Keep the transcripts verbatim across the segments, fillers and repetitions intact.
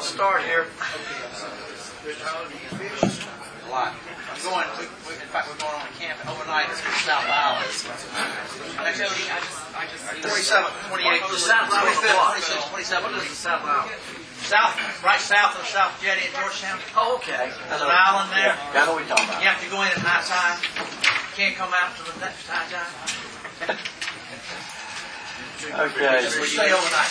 start here. A lot. I'm going, we, we, in fact, we're going on a camp overnight to South Island. Actually, I just, I just forty-seven, twenty-eight, South Island what? twenty-seven. What is the South Island? South, right south of the South Jetty in Georgetown. Oh, okay. There's an island there. Yeah, I know what you're talking about. You have to go in at night time. Can't come out until the next night time. Okay. We stay overnight.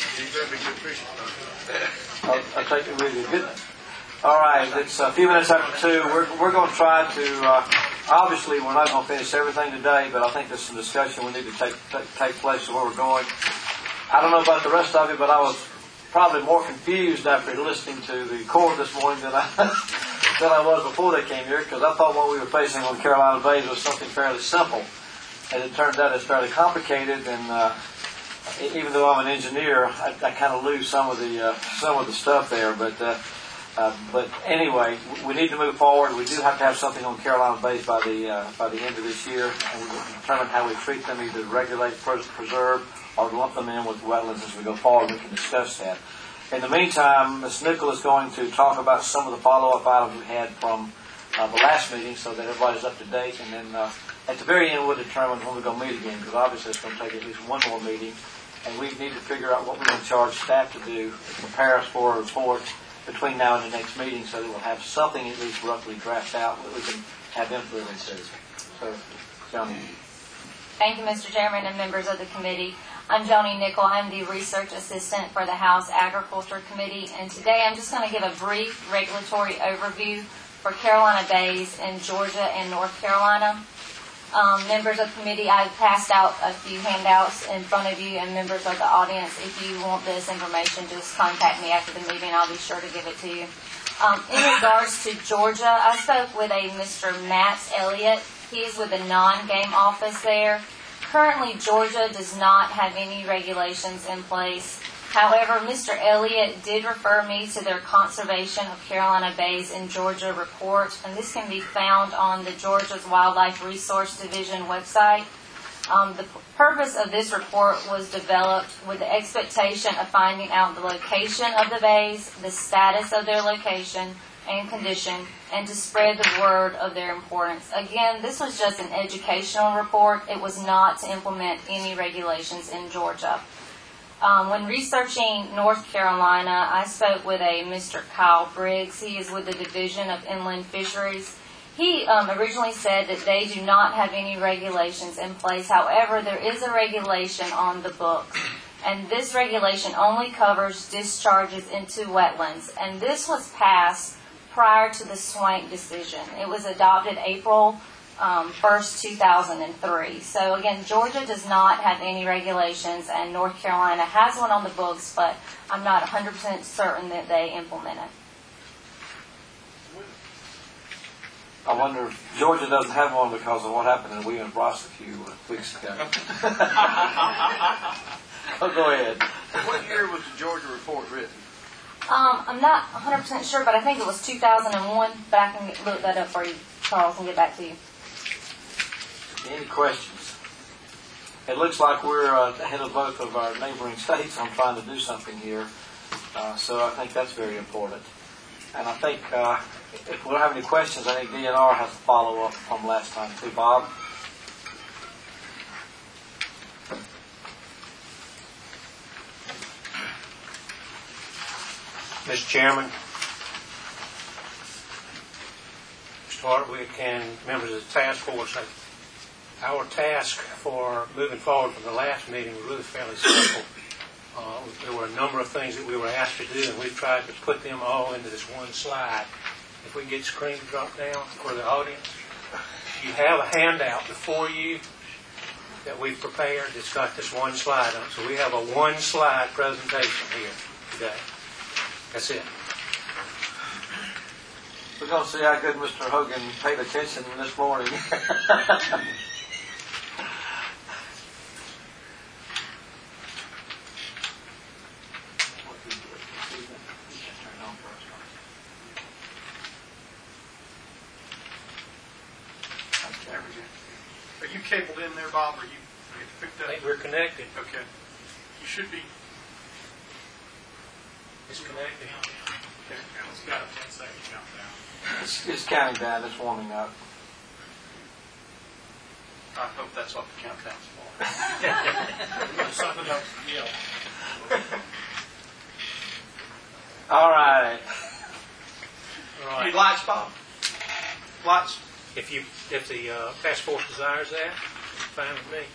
I'll, I'll take it with you. Good. All right, it's a few minutes after two. We're we're going to try to. Uh, obviously, we're not going to finish everything today, but I think there's some discussion we need to take take, take place of where we're going. I don't know about the rest of you, but I was probably more confused after listening to the Corps this morning than I than I was before they came here, because I thought what we were facing on Carolina Bays was something fairly simple, and it turns out it's fairly complicated. And uh, even though I'm an engineer, I, I kind of lose some of the uh, some of the stuff there, but. Uh, Uh, but anyway, we need to move forward. We do have to have something on Carolina Bays by the uh, by the end of this year, and we will determine how we treat them, either regulate, preserve, or lump them in with wetlands as we go forward. We can discuss that. In the meantime, Miz Nickel is going to talk about some of the follow-up items we had from uh, the last meeting, so that everybody's up to date. And then uh, at the very end, we'll determine when we're going to meet again, because obviously it's going to take at least one more meeting, and we need to figure out what we're going to charge staff to do to prepare us for a report between now and the next meeting, so that we'll have something at least roughly drafted out that we can have influences. So, Joni. Thank you, Mister Chairman and members of the committee. I'm Joni Nickel. I'm the research assistant for the House Agriculture Committee, and today I'm just going to give a brief regulatory overview for Carolina Bays in Georgia and North Carolina. Um, members of the committee, I've passed out a few handouts in front of you, and members of the audience, if you want this information, just contact me after the meeting. I'll be sure to give it to you. Um, in regards to Georgia, I spoke with a Mister Matt Elliott. He is with the non-game office there. Currently, Georgia does not have any regulations in place. However, Mister Elliott did refer me to their Conservation of Carolina Bays in Georgia report, and this can be found on the Georgia's Wildlife Resource Division website. Um, the p- purpose of this report was developed with the expectation of finding out the location of the bays, the status of their location and condition, and to spread the word of their importance. Again, this was just an educational report. It was not to implement any regulations in Georgia. Um, when researching North Carolina, I spoke with a Mister Kyle Briggs. He is with the Division of Inland Fisheries. He um, originally said that they do not have any regulations in place. However, there is a regulation on the books, and this regulation only covers discharges into wetlands. And this was passed prior to the Swank decision. It was adopted April Um, first, two thousand three. So again, Georgia does not have any regulations, and North Carolina has one on the books, but I'm not one hundred percent certain that they implement it. I wonder if Georgia doesn't have one because of what happened in Williams Ross a few weeks ago. Oh, go ahead. What year was the Georgia report written? Um, I'm not one hundred percent sure, but I think it was two thousand one, but I can look that up for you, Charles, and get back to you. Any questions? It looks like we're uh, ahead of both of our neighboring states on trying to do something here. Uh, so I think that's very important. And I think uh, if we don't have any questions, I think D N R has a follow-up from last time too. Bob? Mister Chairman, start with can members of the task force. Our task for moving forward from the last meeting was really fairly simple. Uh, there were a number of things that we were asked to do, and we've tried to put them all into this one slide. If we get screen drop down for the audience, you have a handout before you that we've prepared that's got this one slide on it. So we have a one-slide presentation here today. That's it. We're going to see how good Mister Hogan paid attention this morning. Are you cabled in there, Bob? Or you, you picked up? I think we're connected. Okay. You should be. It's connected. It's got a ten second countdown. It's, it's counting down. It's warming up. I hope that's what the countdown's for. Something else to yell. All right. All right. Need lights, Bob? Lights? If you, if the uh, task force desires that, fine with me.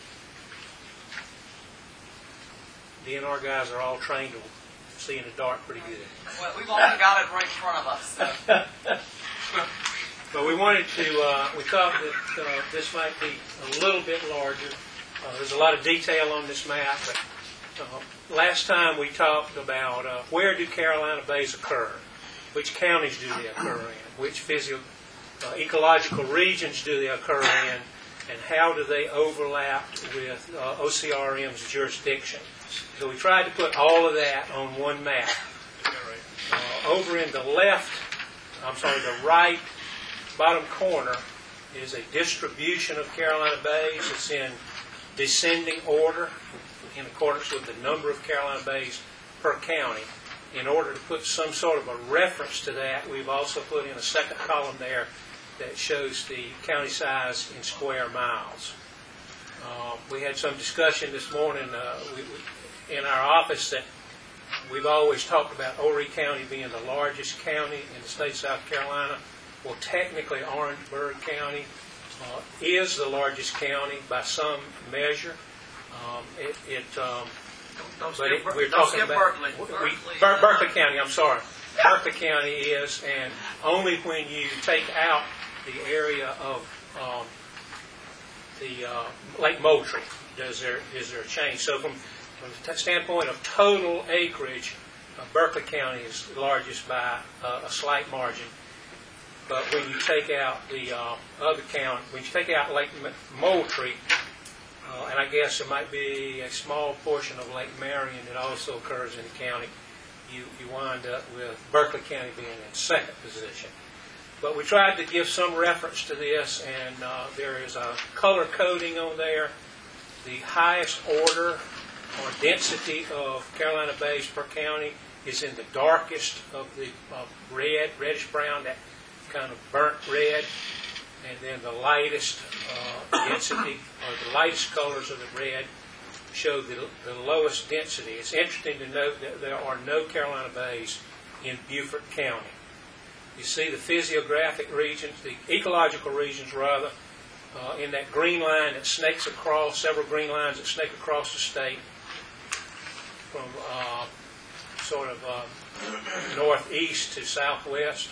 D N R guys are all trained to see in the dark pretty good. Well, we've only got it right in front of us. So. But we wanted to, uh, we thought that uh, this might be a little bit larger. Uh, there's a lot of detail on this map, but uh, last time we talked about uh, where do Carolina bays occur, which counties do they occur in, which physio, uh, ecological regions do they occur in, and how do they overlap with uh, O C R M's jurisdiction. So we tried to put all of that on one map. Uh, over in the left, I'm sorry, the right bottom corner is a distribution of Carolina bays. It's in descending order in accordance with the number of Carolina bays per county. In order to put some sort of a reference to that, we've also put in a second column there that shows the county size in square miles. Uh, we had some discussion this morning uh, we, we, in our office that we've always talked about Horry County being the largest county in the state of South Carolina. Well, technically, Orangeburg County uh, is the largest county by some measure. Um, it, it, um, Don't but it, skip, we're don't talking skip about Berkeley. we, Ber- Berkeley County. I'm sorry, Berkeley County is, and only when you take out the area of um, the uh, Lake Moultrie does there is there a change. So, from from the standpoint of total acreage, uh, Berkeley County is the largest by uh, a slight margin. But when you take out the uh, other county, when you take out Lake Moultrie, uh, and I guess there might be a small portion of Lake Marion that also occurs in the county, you, you wind up with Berkeley County being in second position. But we tried to give some reference to this, and uh, there is a color coding on there. The highest order or density of Carolina bays per county is in the darkest of the uh, red, reddish-brown, that kind of burnt red, and then the lightest uh, density, or the lightest colors of the red, show the, the lowest density. It's interesting to note that there are no Carolina bays in Beaufort County. You see the physiographic regions, the ecological regions rather, uh, in that green line that snakes across, several green lines that snake across the state from uh, sort of uh, northeast to southwest.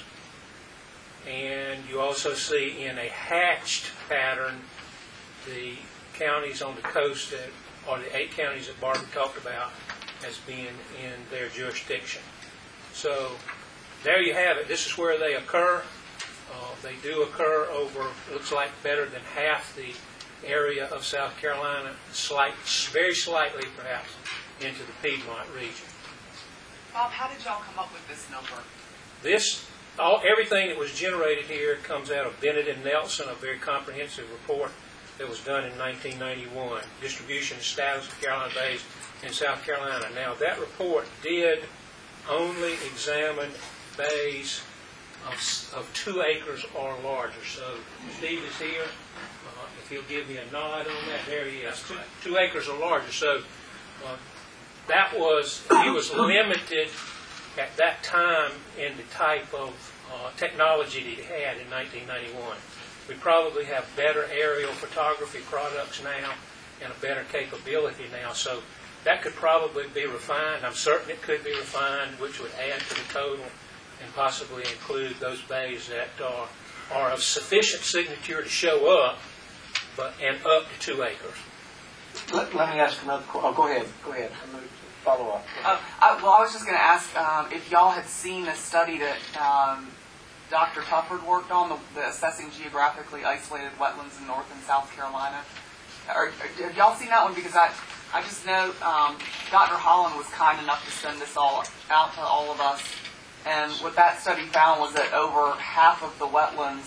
And you also see in a hatched pattern the counties on the coast that, or the eight counties that Barbara talked about as being in their jurisdiction. So there you have it. This is where they occur. Uh, they do occur over, looks like, better than half the area of South Carolina, slight, very slightly perhaps, into the Piedmont region. Bob, how did y'all come up with this number? This, all, everything that was generated here comes out of Bennett and Nelson, a very comprehensive report that was done in nineteen ninety-one, Distribution and Status of Carolina Bays in South Carolina. Now, that report did only examine bays of, of two acres or larger. So Steve is here. Uh, if he'll give me a nod on that, there he is. Two, two acres or larger. So uh, that was, he was limited at that time in the type of uh, technology that he had in nineteen ninety-one. We probably have better aerial photography products now and a better capability now. So that could probably be refined. I'm certain it could be refined, which would add to the total and possibly include those bays that are, are of sufficient signature to show up, but and up to two acres. Let, let me ask another question. Oh, go ahead. Go ahead. Follow up. Uh, I, well, I was just going to ask um, if y'all had seen a study that um, Doctor Tufford worked on, the, the assessing geographically isolated wetlands in North and South Carolina. Or, or, have y'all seen that one? Because I, I just know um, Doctor Holland was kind enough to send this all out to all of us. And what that study found was that over half of the wetlands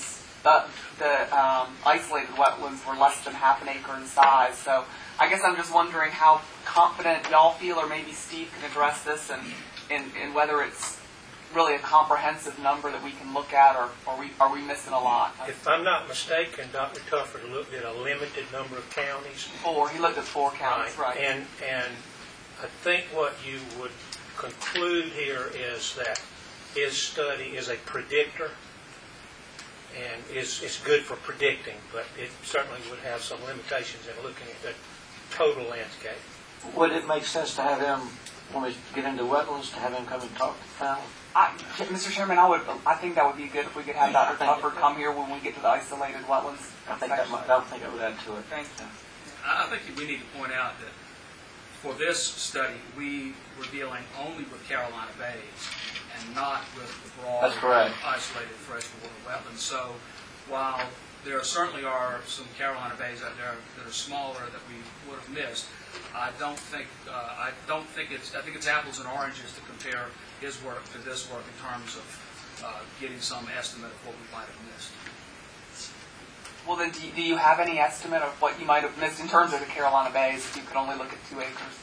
the, the um, isolated wetlands were less than half an acre in size. So I guess I'm just wondering how confident y'all feel, or maybe Steve can address this, and, and, and whether it's really a comprehensive number that we can look at, or, or we, are we missing a lot? If I'm not mistaken, Doctor Tufford looked at a limited number of counties. Four. He looked at four counties, right? And, and I think what you would conclude here is that his study is a predictor, and is, is good for predicting, but it certainly would have some limitations in looking at the total landscape. Would it make sense to have him, when we get into wetlands, to have him come and talk to the panel? I, Mister Chairman, I would. I think that would be good if we could have Doctor Tufford come here when we get to the isolated wetlands. I think that might, I don't think it would add to it. Thank you. I I think we need to point out that for this study, we were dealing only with Carolina bays and not with the broad, That's correct. isolated freshwater wetlands. So while there certainly are some Carolina bays out there that are smaller that we would have missed, I don't think uh, I don't think it's I think it's apples and oranges to compare his work to this work in terms of uh, getting some estimate of what we might have missed. Well, then, do you, do you have any estimate of what you might have missed in terms of the Carolina bays if you could only look at two acres?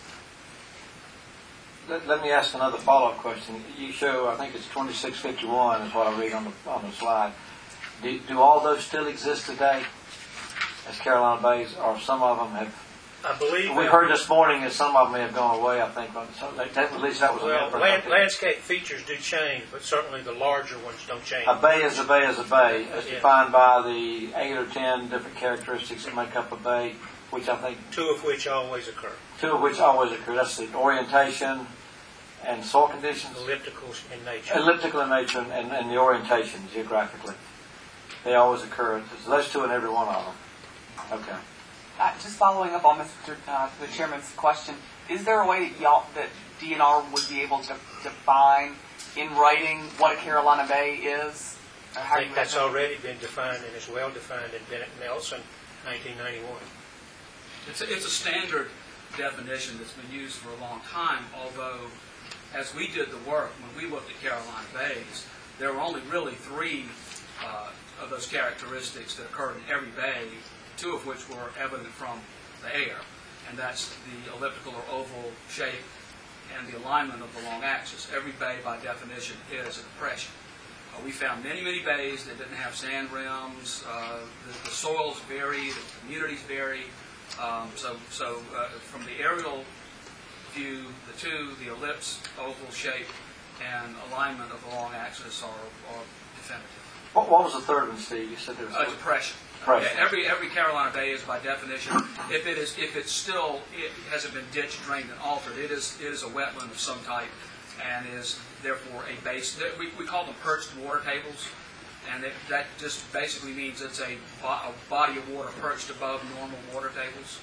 Let, let me ask another follow-up question. You show, I think it's twenty-six fifty-one is what I read on the on the slide. Do, do all those still exist today as Carolina bays, or some of them have? I believe We that- heard this morning that some of them may have gone away. I think, but so that, that, at least that was Well, the land, landscape features do change, but certainly the larger ones don't change. A bay is a bay is a bay, as Yeah. defined by the eight or ten different characteristics that make up a bay, which I think Two of which always occur. two of which always occur. That's the orientation and soil conditions, Elliptical in nature. elliptical in nature, and, and, and the orientation geographically. They always occur. So those two in every one of them. Okay. Uh, just following up on Mister Uh, the Chairman's question, is there a way that y'all that D N R would be able to define in writing what a Carolina Bay is? Or how I you think that's would- already been defined and is well defined in Bennett Nelson, nineteen ninety-one. It's a, it's a standard definition that's been used for a long time, although as we did the work, when we looked at Carolina bays, there were only really three uh, of those characteristics that occurred in every bay, two of which were evident from the air, and that's the elliptical or oval shape and the alignment of the long axis. Every bay, by definition, is a depression. Uh, we found many, many bays that didn't have sand rims. Uh, the, the soils vary, the communities vary. Um, so, so uh, from the aerial view, the two, the ellipse, oval shape, and alignment of the long axis are, are definitive. What, what was the third one, Steve? You said there was A depression. Depression. Yeah, every every Carolina Bay is by definition, if it is if it's still it hasn't been ditched, drained, and altered, it is it is a wetland of some type, and is therefore a base. We, we call them perched water tables, and it, that just basically means it's a, a body of water perched above normal water tables.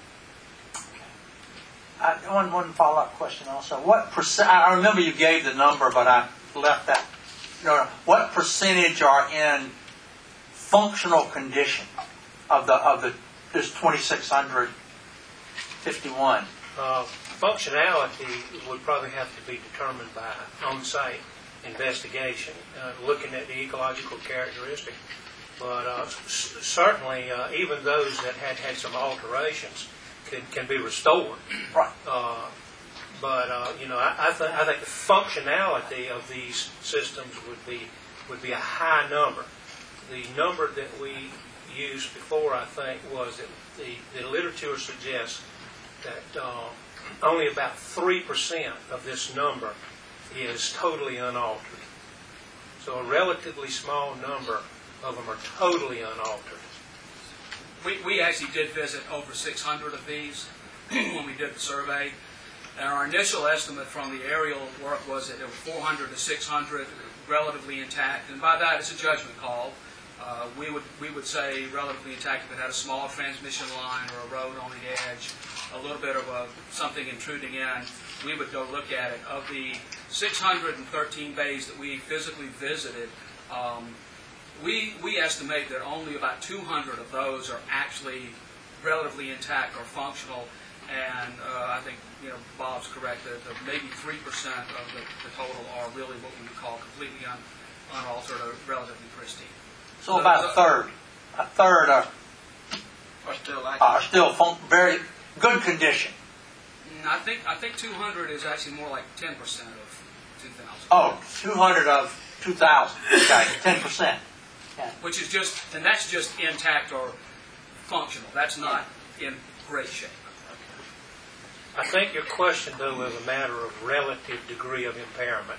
I, one one follow-up question also. What percent? I remember you gave the number, but I left that. No, no. What percentage are in functional condition of the of the this twenty-six fifty-one? Uh, functionality would probably have to be determined by on-site investigation, uh, looking at the ecological characteristics. But uh, s- certainly, uh, even those that had had some alterations can, can be restored. Right. Uh, but uh, you know, I, I, th- I think the functionality of these systems would be would be a high number. The number that we used before, I think, was that the, the literature suggests that uh, only about three percent of this number is totally unaltered. So a relatively small number of them are totally unaltered. We, we actually did visit over six hundred of these when we did the survey. And our initial estimate from the aerial work was that it was four hundred to six hundred, relatively intact. And by that, it's a judgment call. Uh, we would we would say relatively intact if it had a small transmission line or a road on the edge, a little bit of a, something intruding in. We would go look at it. Of the six hundred thirteen bays that we physically visited, um, we we estimate that only about two hundred of those are actually relatively intact or functional. And uh, I think you know Bob's correct that the maybe three percent of the, the total are really what we would call completely un, unaltered or relatively pristine. So about a third, a third are, Or still like are still fun, very good condition. Mm, I think, I think two hundred is actually more like ten percent of two thousand. Oh, two hundred of two thousand, okay, ten percent. Which is just, and that's just intact or functional. That's not in great shape. I think your question, though, is a matter of relative degree of impairment.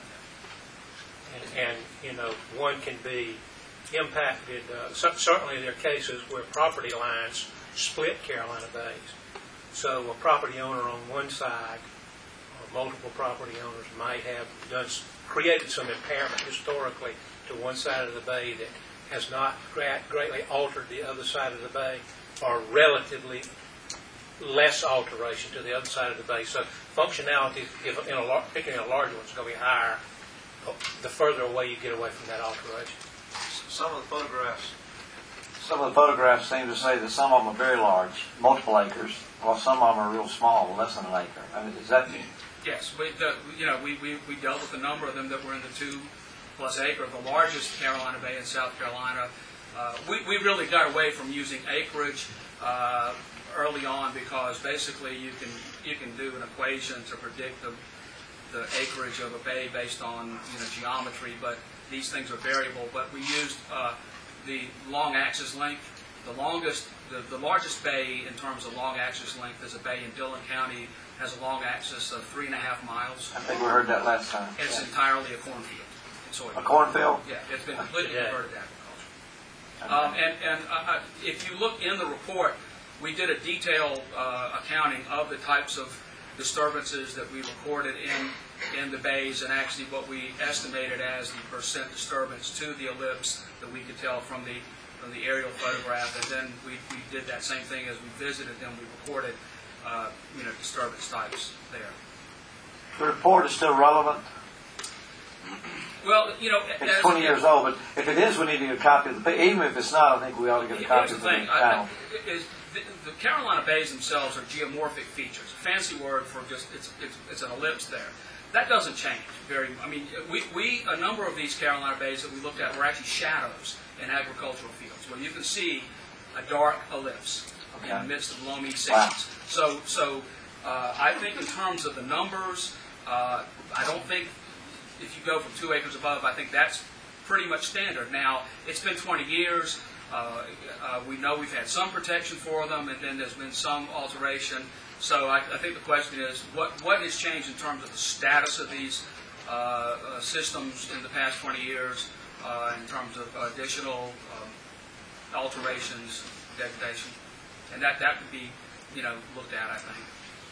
And, and you know, one can be impacted. Uh, cer- certainly there are cases where property lines split Carolina Bays. So a property owner on one side, or multiple property owners, might have done s- created some impairment historically to one side of the bay that has not gra- greatly altered the other side of the bay, or relatively less alteration to the other side of the bay. So functionality, if in a lar- particularly in a larger one, is going to be higher the further away you get away from that alteration. some of the photographs. Some of the photographs seem to say that some of them are very large, multiple acres, while some of them are real small, less than an acre. I mean, is that... Yes, we, the, you know, we, we, we dealt with a number of them that were in the two plus acre. The largest Carolina Bay in South Carolina, uh, we, we really got away from using acreage uh, early on because basically you can you can do an equation to predict the the acreage of a bay based on you know geometry, but these things are variable. But we used uh, the long axis length. The longest, the, the largest bay in terms of long axis length is a bay in Dillon County. Has a long axis of three and a half miles. I think we heard that last time. It's Yeah. entirely a cornfield. Soybean. A cornfield? Yeah, it's been completely Yeah. converted to agriculture. Um, and and uh, uh, if you look in the report, we did a detailed uh, accounting of the types of disturbances that we recorded in in the bays, and actually what we estimated as the percent disturbance to the ellipse that we could tell from the from the aerial photograph. And then we, we did that same thing as we visited them. We recorded uh, you know disturbance types there. The report is still relevant. Well, you know, It's as- twenty years old, but if it is, we need to get a copy of the, pa- even if it's not, I think we ought to get a copy Here's of the the thing. I, panel. I, is the, the Carolina Bays themselves are geomorphic features. A fancy word for just it's, it's it's an ellipse there. That doesn't change very. I mean, we, we a number of these Carolina Bays that we looked at were actually shadows in agricultural fields, where you can see a dark ellipse in the Okay. midst of loamy scenes. Wow. So so uh, I think in terms of the numbers, uh, I don't think. If you go from two acres above, I think that's pretty much standard. Now, it's been twenty years. Uh, uh, we know we've had some protection for them, and then there's been some alteration. So I, I think the question is, what, what has changed in terms of the status of these uh, uh, systems in the past twenty years, uh, in terms of additional um, alterations, degradation? And that, that could be, you know, looked at, I think.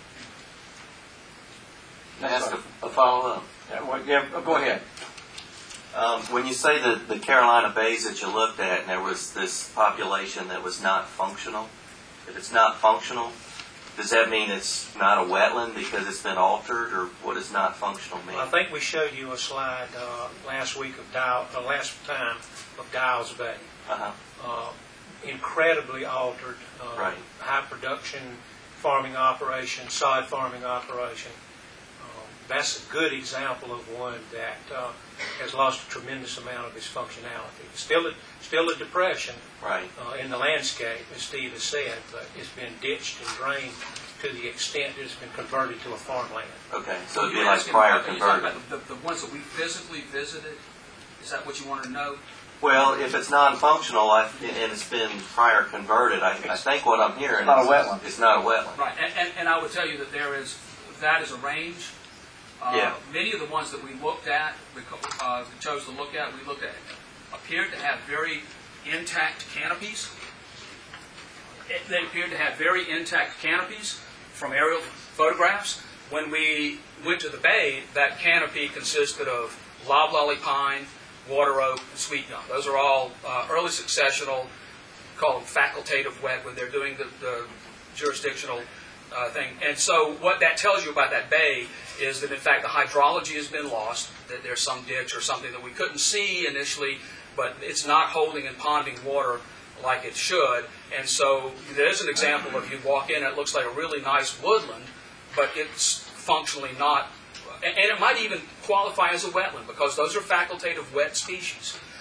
Can I ask a, a follow-up? Yeah, well, yeah, go ahead. Um, when you say the, the Carolina Bays that you looked at, and there was this population that was not functional, if it's not functional, does that mean it's not a wetland because it's been altered, or what does not functional mean? I think we showed you a slide uh, last week of Dial, uh, last time of Dials Bay. Uh-huh. Uh, incredibly altered, uh, Right. high production farming operation, sod farming operation. Uh, that's a good example of one that uh, has lost a tremendous amount of its functionality. Still a, still a depression Right. uh, in the landscape, as Steve has said, but it's been ditched and drained to the extent that it's been converted to a farmland. Okay, so it'd be You're like asking prior about- are you talking converted. about the, the ones that we physically visited? Is that what you want to know? Well, if it's non-functional I, and it's been prior converted, I, I think what I'm hearing It's not is a wetland. it's not a wetland. Right, and, and, and I would tell you that there is, that is a range. Uh, Yeah. Many of the ones that we looked at, we co- uh, chose to look at, we looked at, appeared to have very intact canopies. It, they appeared to have very intact canopies from aerial photographs. When we went to the bay, that canopy consisted of loblolly pine, water oak, and sweet gum. Those are all uh, early successional, call them facultative wet, when they're doing the, the jurisdictional uh, thing. And so what that tells you about that bay is that, in fact, the hydrology has been lost, that there's some ditch or something that we couldn't see initially, but it's not holding and ponding water like it should. And so there's an example of you walk in, it looks like a really nice woodland, but it's functionally not. And it might even qualify as a wetland because those are facultative wet species.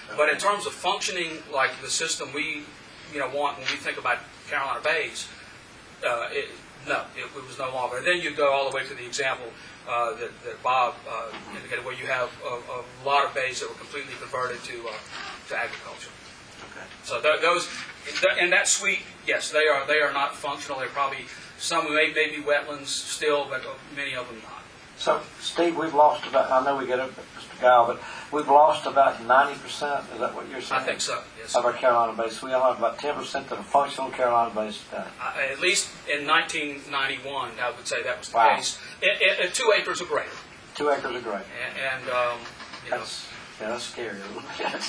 But in terms of functioning like the system we, you know, want when we think about Carolina Bays, uh, it, no, it, it was no longer. And then you go all the way to the example uh, that, that Bob uh, indicated, where you have a, a lot of bays that were completely converted to uh, to agriculture. Okay. So th- those, in that suite, yes, they are they are not functional. They're probably some may, may be wetlands still, but many of them not. So, Steve, we've lost about, I know we get up Mister Gile, but we've lost about ninety percent, is that what you're saying? I think so, yes. Of our Carolina Bays. We only have about ten percent that are functional Carolina Bays today. Uh, at least in nineteen ninety-one, I would say that was the Wow. case. It, it, it, two acres or greater. Two acres are great. And, and um, you know, That's, yeah, that's scary a little bit.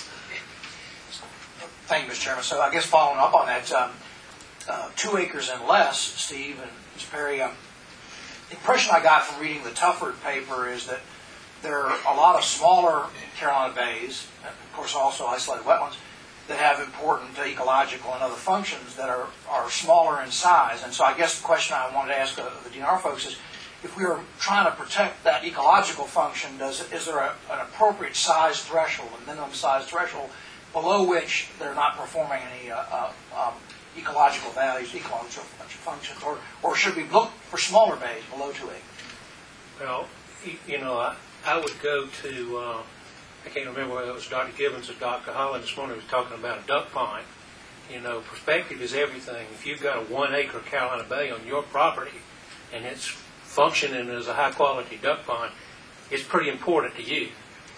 Thank you, Mister Chairman. So I guess following up on that, um, uh, two acres and less, Steve and Miz Perry, um, the impression I got from reading the Tufford paper is that there are a lot of smaller Carolina bays, and of course also isolated wetlands, that have important ecological and other functions that are, are smaller in size. And so I guess the question I wanted to ask the, the D N R folks is, if we are trying to protect that ecological function, does is there a, an appropriate size threshold, a minimum size threshold, below which they're not performing any uh, uh, um, ecological values, ecological functions, or, or should we look for smaller bays below two acres? Well, you know, I, I would go to, uh, I can't remember whether it was Doctor Gibbons or Doctor Holland this morning was talking about a duck pond. You know, perspective is everything. If you've got a one acre Carolina Bay on your property and it's functioning as a high quality duck pond, it's pretty important to you.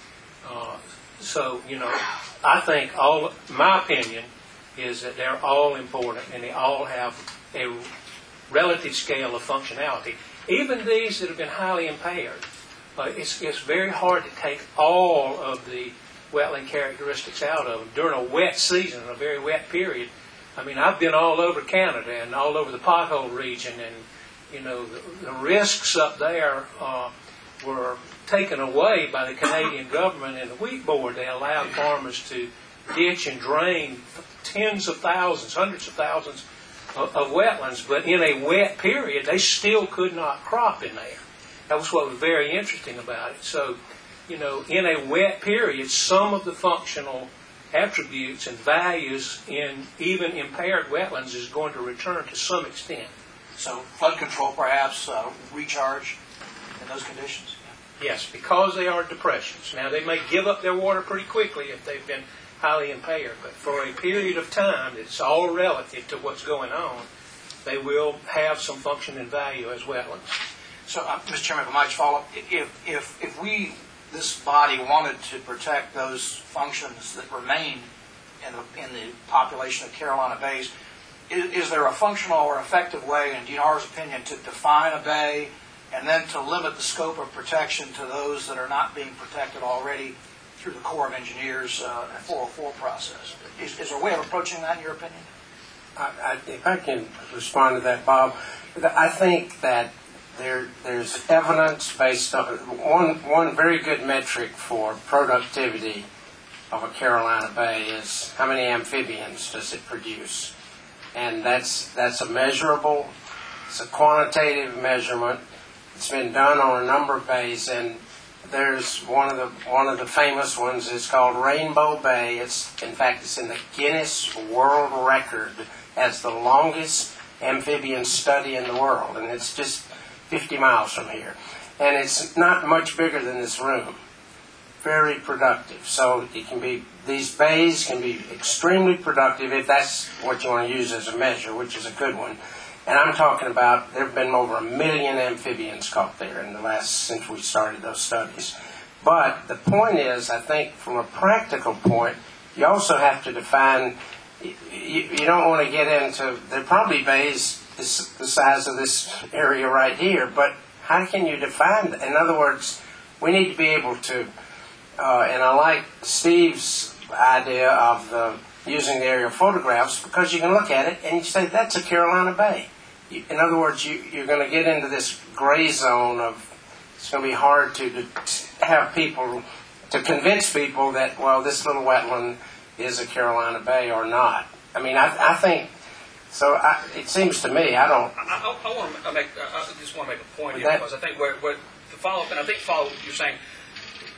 Uh, so, you know, I think all, my opinion is that they're all important and they all have a relative scale of functionality. Even these that have been highly impaired, uh, it's, it's very hard to take all of the wetland characteristics out of them during a wet season, a very wet period. I mean, I've been all over Canada and all over the pothole region, and you know, the, the risks up there uh, were taken away by the Canadian government and the wheat board. They allowed farmers to ditch and drain tens of thousands, hundreds of thousands of, of wetlands, but in a wet period, they still could not crop in there. That was what was very interesting about it. So, you know, in a wet period, some of the functional attributes and values in even impaired wetlands is going to return to some extent. So flood control, perhaps, uh, recharge in those conditions? Yes, because they are depressions. Now, they may give up their water pretty quickly if they've been highly impaired, but for a period of time, it's all relative to what's going on, they will have some function and value as wetlands. So, uh, Mister Chairman, if I might just follow up, if, if, if we, this body, wanted to protect those functions that remain in the, in the population of Carolina Bays, is, is there a functional or effective way, in D N R's opinion, to define a bay and then to limit the scope of protection to those that are not being protected already through the Corps of Engineers uh, four oh four process? Is, is there a way of approaching that, in your opinion? I, I, if I can respond to that, Bob, I think that there, there's evidence based on one, one very good metric for productivity of a Carolina Bay is how many amphibians does it produce. And that's, that's a measurable, it's a quantitative measurement. It's been done on a number of bays, and there's one of the one of the famous ones is called Rainbow Bay. It's in fact it's in the Guinness World Record as the longest amphibian study in the world, and it's just fifty miles from here, and it's not much bigger than this room. Very productive. So it can be these bays can be extremely productive if that's what you want to use as a measure, which is a good one. And I'm talking about, there have been over a million amphibians caught there in the last, since we started those studies. But the point is, I think from a practical point, you also have to define, you, you don't want to get into, there are probably bays this, the size of this area right here, but how can you define that? In other words, we need to be able to, uh, and I like Steve's idea of the using the aerial photographs, because you can look at it and you say, that's a Carolina Bay. You, in other words, you, you're going to get into this gray zone of, it's going to be hard to, to have people, to convince people that, well, this little wetland is a Carolina Bay or not. I mean, I, I think, so I, it seems to me, I don't... I, I, I want to make, I just want to make a point here, that, because I think what, what the follow-up, and I think follow what you're saying,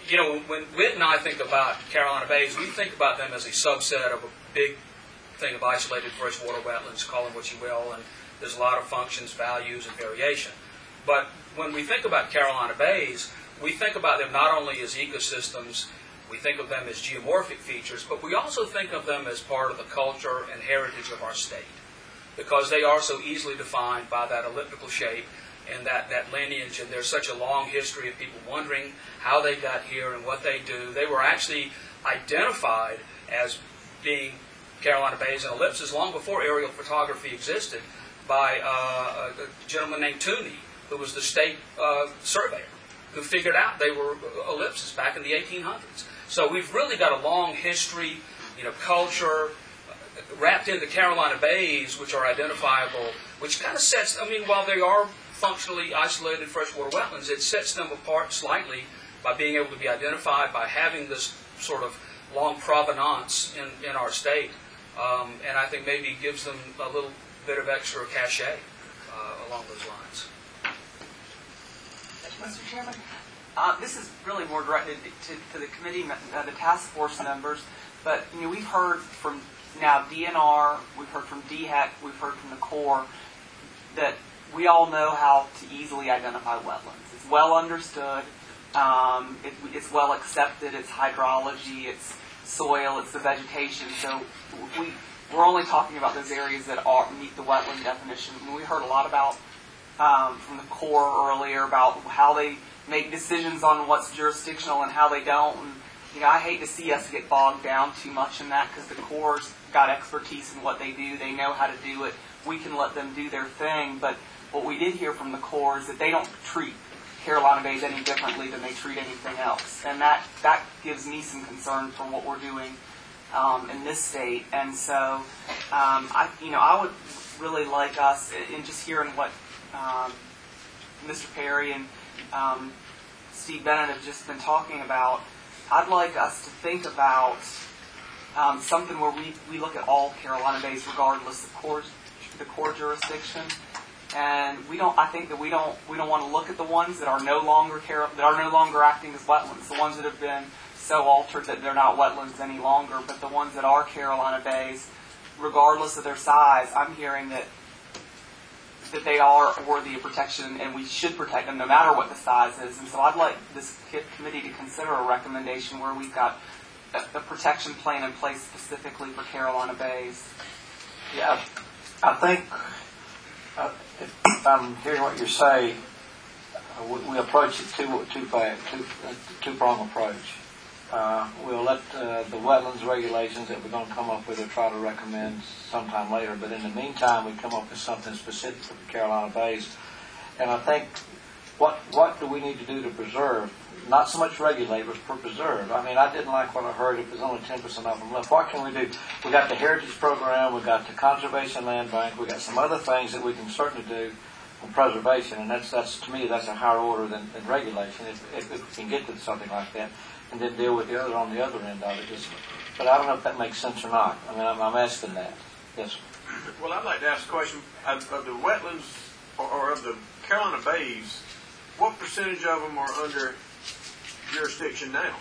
you know, when Whit and I think about Carolina Bays, we think about them as a subset of a big thing of isolated freshwater wetlands, call them what you will, and there's a lot of functions, values, and variation. But when we think about Carolina Bays, we think about them not only as ecosystems, we think of them as geomorphic features, but we also think of them as part of the culture and heritage of our state, because they are so easily defined by that elliptical shape and that, that lineage, and there's such a long history of people wondering how they got here and what they do. They were actually identified as being Carolina Bays and ellipses long before aerial photography existed by uh, a gentleman named Tooney, who was the state uh, surveyor, who figured out they were ellipses back in the eighteen hundreds. So we've really got a long history, you know, culture, wrapped into Carolina Bays, which are identifiable, which kind of sets, I mean, while they are functionally isolated freshwater wetlands, it sets them apart slightly by being able to be identified, by having this sort of long provenance in, in our state. Um, and I think maybe gives them a little bit of extra cachet uh, along those lines. Mister Chairman, uh, this is really more directed to, to the committee, uh, the task force members, but you know, we've heard from now D N R, we've heard from D HEC, we've heard from the Corps, that we all know how to easily identify wetlands. It's well understood, um, it, it's well accepted, it's hydrology, it's soil, it's the vegetation, so we, we're only talking about those areas that are, meet the wetland definition. We heard a lot about um, from the Corps earlier about how they make decisions on what's jurisdictional and how they don't. And, you know, I hate to see us get bogged down too much in that, because the Corps got expertise in what they do. They know how to do it. We can let them do their thing. But what we did hear from the Corps is that they don't treat Carolina Bays any differently than they treat anything else. And that, that gives me some concern for what we're doing um, in this state. And so, um, I, you know, I would really like us, in just hearing what um, Mister Perry and um, Steve Bennett have just been talking about, I'd like us to think about um, something where we, we look at all Carolina Bays regardless of core, the core jurisdiction. And we don't. I think that we don't. We don't want to look at the ones that are no longer that are no longer acting as wetlands. The ones that have been so altered that they're not wetlands any longer. But the ones that are Carolina Bays, regardless of their size, I'm hearing that that they are worthy of protection, and we should protect them no matter what the size is. And so I'd like this committee to consider a recommendation where we've got a, a protection plan in place specifically for Carolina Bays. Yeah, I think. Uh, if I'm hearing what you say, uh, we, we approach it two two two uh, two prong approach. Uh, we'll let uh, the wetlands regulations that we're going to come up with or try to recommend sometime later. But in the meantime, we come up with something specific for the Carolina Bays. And I think what what do we need to do to preserve? Not so much regulate, but for preserve. I mean, I didn't like what I heard. If there's only ten percent of them left, what can we do? We got the Heritage Program, we got the Conservation Land Bank, we got some other things that we can certainly do on preservation, and that's that's to me that's a higher order than, than regulation. If, if, if we can get to something like that, and then deal with the other on the other end of it. Just, but I don't know if that makes sense or not. I mean, I'm, I'm asking that. Yes. Sir. Well, I'd like to ask a question of, of the wetlands or, or of the Carolina Bays. What percentage of them are under jurisdiction now?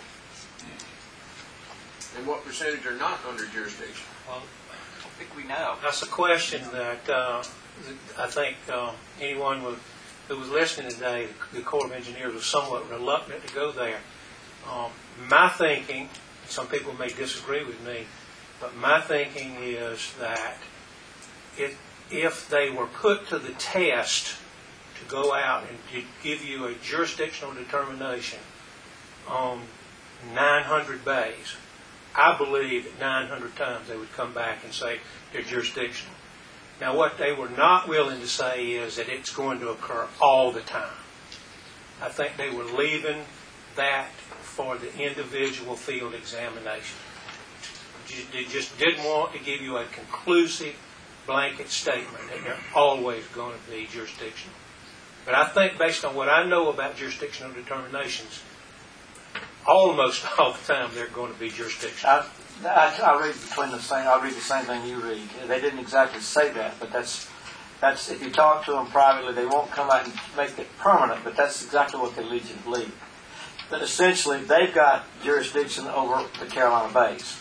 And what percentage are not under jurisdiction? Well, I think we know. that's a question that uh, I think uh, anyone with, who was listening today, the Corps of Engineers, was somewhat reluctant to go there. Um, my thinking, some people may disagree with me, but my thinking is that it, if they were put to the test to go out and to give you a jurisdictional determination on nine hundred bays, I believe that nine hundred times they would come back and say they're jurisdictional. Now, what they were not willing to say is that it's going to occur all the time. I think they were leaving that for the individual field examination. They just didn't want to give you a conclusive blanket statement that they're always going to be jurisdictional. But I think based on what I know about jurisdictional determinations, almost all the time they're going to be jurisdictional. I, I, I read between the same. I read the same thing you read. They didn't exactly say that, but that's that's if you talk to them privately, they won't come out and make it permanent. But that's exactly what they lead you to believe. that essentially they've got jurisdiction over the Carolina Bays.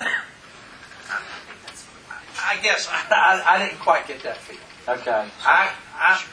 I guess I, I, I didn't quite get that feel. Okay. I, I,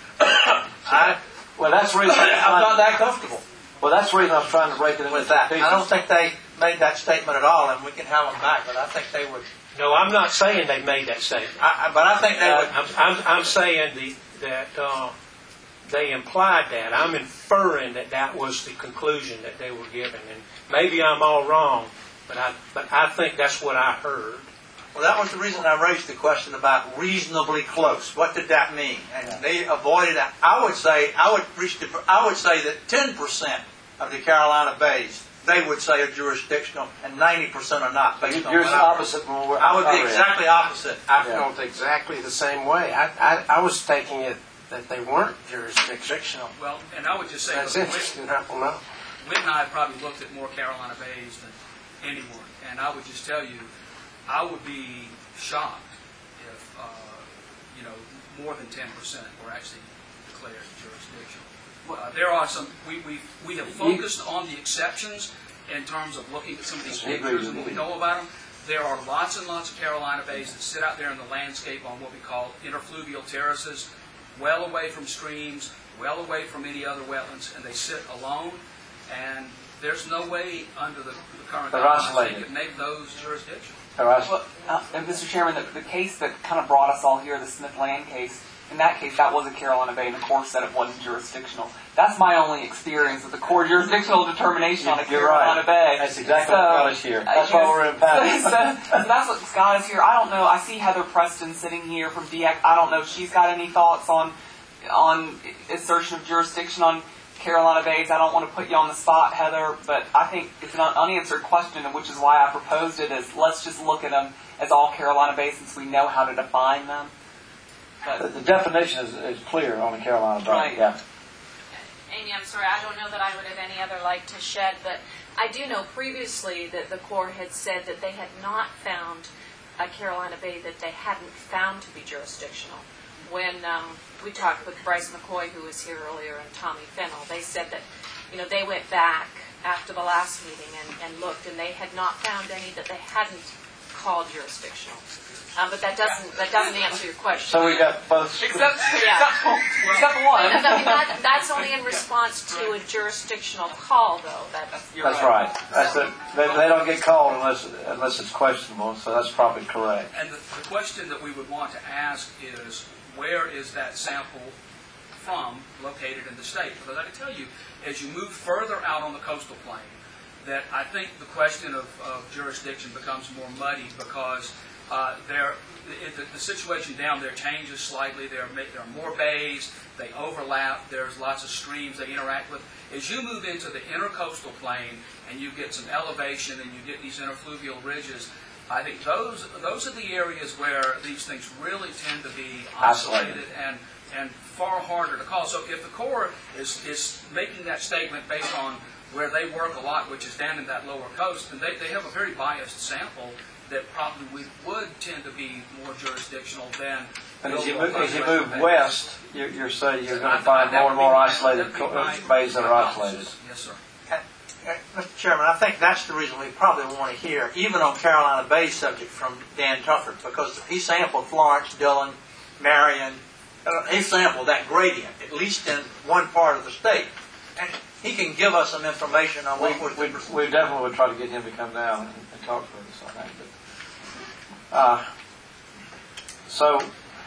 I, Well, that's the reason. I'm not that comfortable Well, that's the reason I was trying to break it into with that. pieces. I don't think they made that statement at all, and we can have them back, but I think they would. No, I'm not saying they made that statement. I, I, but I think they would. I'm, I'm, I'm saying the, that uh, they implied that. I'm inferring that that was the conclusion that they were giving. And maybe I'm all wrong, but I, but I think that's what I heard. Well, that was the reason I raised the question about reasonably close. What did that mean? And they avoided that. I would say, I would reach the, I would say that ten percent of the Carolina Bays, they would say are jurisdictional, and ninety percent are not. Based on Yours is that. opposite from where I would be read. exactly opposite. I Yeah. felt exactly the same way. I, I, I was taking it that they weren't jurisdictional. Well, and I would just say, That's look, interesting. I don't know. Whit and I probably looked at more Carolina Bays than anyone, and I would just tell you, I would be shocked if, uh, you know, more than ten percent were actually declared jurisdictional. Uh, there are some, we, we, we have focused on the exceptions in terms of looking at some of these pictures and what we know about them. There are lots and lots of Carolina Bays that sit out there in the landscape on what we call interfluvial terraces, well away from streams, well away from any other wetlands, and they sit alone, and there's no way under the, the current They're guidelines they isolated. could make those jurisdictional. All right. Well, uh, and Mister Chairman, the, the case that kind of brought us all here, the Smith Land case, in that case, that was a Carolina Bay, and the Corps said it wasn't jurisdictional. That's my only experience with the Corps jurisdictional determination on a You're Carolina right. Bay. That's exactly So, what got us here. uh, That's you why know, we're in Patton. So, so, so that's what got us here. I don't know. I see Heather Preston sitting here from D X. I don't know if she's got any thoughts on on assertion of jurisdiction on Carolina Bays. I don't want to put you on the spot, Heather, but I think it's an unanswered question, which is why I proposed it, is let's just look at them as all Carolina Bays since we know how to define them. The, But, the definition is, is clear on the Carolina Bay. Right. Yeah. Amy, I'm sorry, I don't know that I would have any other light to shed, but I do know previously that the Corps had said that they had not found a Carolina Bay that they hadn't found to be jurisdictional. When um, we talked with Bryce McCoy, who was here earlier, and Tommy Fennell, they said that, you know, they went back after the last meeting and, and looked, and they had not found any that they hadn't called jurisdictional. Um, but that doesn't that doesn't answer your question. So we got both. except, Yeah. except, except one. I mean, that, that's only in response to a jurisdictional call, though. That's, You're That's right. right. That's it. They, they don't get called unless unless it's questionable. So that's probably correct. And the, the question that we would want to ask is, where is that sample from located in the state? Because I can tell you, as you move further out on the coastal plain, that I think the question of, of jurisdiction becomes more muddy because uh, there, it, the, the situation down there changes slightly. There are, ma- there are more bays, they overlap, there's lots of streams they interact with. As you move into the intercoastal plain and you get some elevation and you get these interfluvial ridges, I think those those are the areas where these things really tend to be isolated, Isolated. and and far harder to call. So if the Corps is is making that statement based on where they work a lot, which is down in that lower coast, and they, they have a very biased sample that probably we would tend to be more jurisdictional than. And as you the move, as you overall move west, you're, you're saying you're going to find more and more isolated co- bays that are isolated. Yes, sir. Uh, Mister Chairman, I think that's the reason we probably want to hear, even on Carolina Bay subject, from Dan Tufford, because he sampled Florence, Dillon, Marion. Uh, he sampled that gradient, at least in one part of the state. And he can give us some information on We, what we, was we definitely would try to get him to come down and, and talk to us on that. But, uh, so,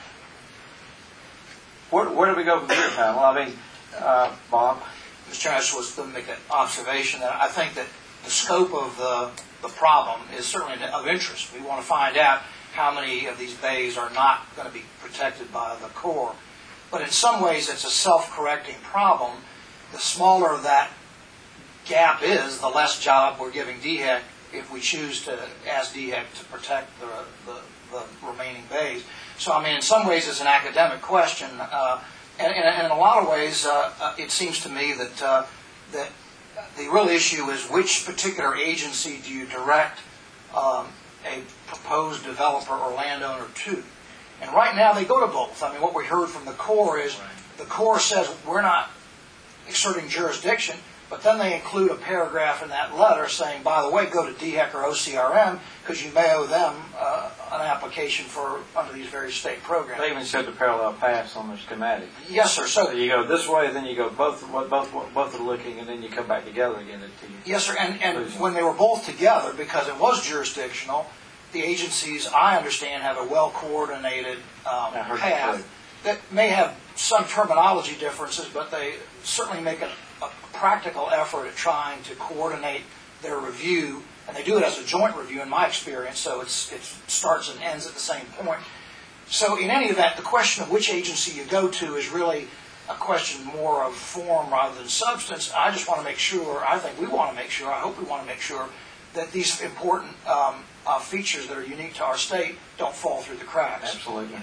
where, where do we go from here, Pamela? I mean, uh, Bob? Mister Chairman, I just was going to make an observation that I think that the scope of the, the problem is certainly of interest. We want to find out how many of these bays are not going to be protected by the Corps. But in some ways, it's a self-correcting problem. The smaller that gap is, the less job we're giving D HEC if we choose to ask D HEC to protect the, the, the remaining bays. So, I mean, in some ways, it's an academic question. Uh, and, and, and in a lot of ways, uh, uh, it seems to me that uh, that the real issue is which particular agency do you direct um, a proposed developer or landowner to. And right now, they go to both. I mean, what we heard from the Corps is the Corps says we're not exerting jurisdiction, But then they include a paragraph in that letter saying, by the way, go to D HEC or O C R M because you may owe them uh, an application for under these various state programs. They even showed the parallel paths on the schematic. Yes, sir. So So you go this way, then you go both both both are looking, and then you come back together again. To you. yes, sir. And, and when they were both together, because it was jurisdictional, the agencies, I understand, have a well-coordinated um, I heard path that. that may have some terminology differences, but they certainly make a, a practical effort at trying to coordinate their review, and they do it as a joint review in my experience, so it's, it starts and ends at the same point. So in any event, the question of which agency you go to is really a question more of form rather than substance. I just want to make sure, I think we want to make sure, I hope we want to make sure that these important um, uh, features that are unique to our state don't fall through the cracks. Absolutely.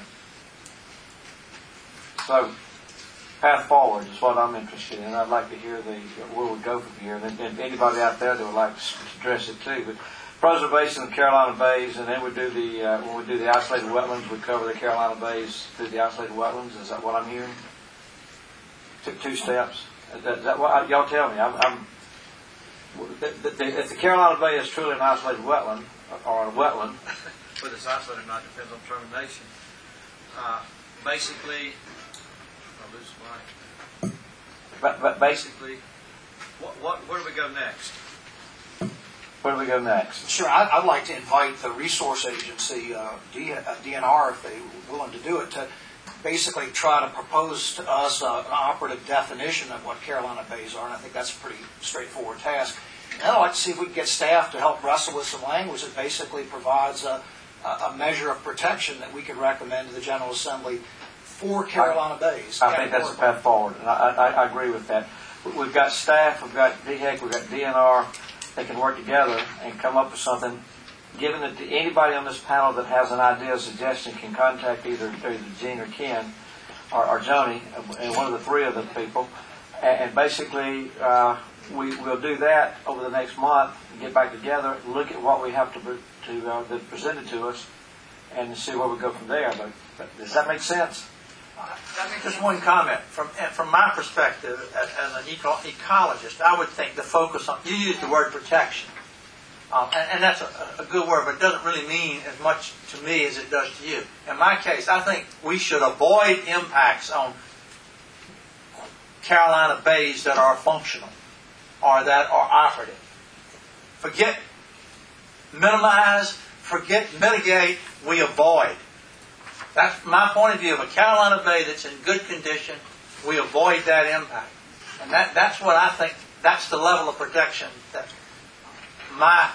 So, path forward is what I'm interested in. I'd like to hear the where we go from here, and, and anybody out there that would like to address it too. But preservation of Carolina Bays, and then we do the uh, when we do the isolated wetlands, we cover the Carolina Bays through the isolated wetlands. Is that what I'm hearing? Two, two steps. Is that, is that what y'all tell me? I'm. I'm the, the, the, if the Carolina Bay is truly an isolated wetland or a wetland, Whether it's isolated or not depends on termination. Uh, basically, I lose my. but, but basically, Basically, what, what, where do we go next? where do we go next? Sure, I- I'd like to invite the resource agency, uh, D- uh, D N R, if they're willing to do it, to basically try to propose to us uh, an operative definition of what Carolina Bays are, and I think that's a pretty straightforward task. And I'd like to see if we can get staff to help wrestle with some language that basically provides a, a measure of protection that we could recommend to the General Assembly for Carolina Bays. I think that's the path forward, and I, I, I agree with that. We've got staff, we've got D HEC, we've got D N R. They can work together and come up with something. Given that anybody on this panel that has an idea or suggestion can contact either, either Gene or Ken or, or Joni, and one of the three of the people, and, and basically uh, we will do that over the next month. Get back together, look at what we have to to uh, that presented to us, and see where we go from there. But, but does that make sense? Just one comment. From and from my perspective, as, as an eco- ecologist, I would think the focus on, you used the word protection. Um, and, and that's a, a good word, but it doesn't really mean as much to me as it does to you. In my case, I think we should avoid impacts on Carolina Bays that are functional or that are operative. Forget minimize, forget mitigate, we avoid. That's my point of view. Of a Carolina Bay that's in good condition, we avoid that impact. And that, that's what I think, that's the level of protection that my...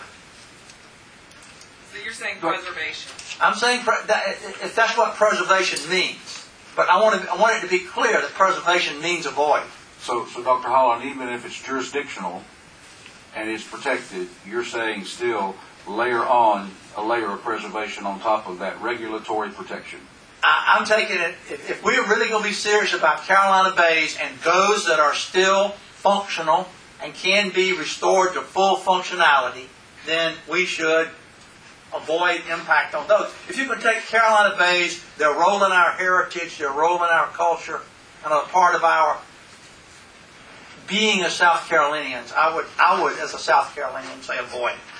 So you're saying preservation? I'm saying pre- that, if that's what preservation means. But I want, to, I want it to be clear that preservation means avoid. So, so Doctor Holland, even if it's jurisdictional and it's protected, you're saying still layer on a layer of preservation on top of that regulatory protection. I, I'm taking it, if, if we're really going to be serious about Carolina Bays and those that are still functional and can be restored to full functionality, then we should avoid impact on those. If you can take Carolina Bays, they're rolling our heritage, they're rolling our culture, and are part of our being as South Carolinians, I would, I would as a South Carolinian, say avoid it.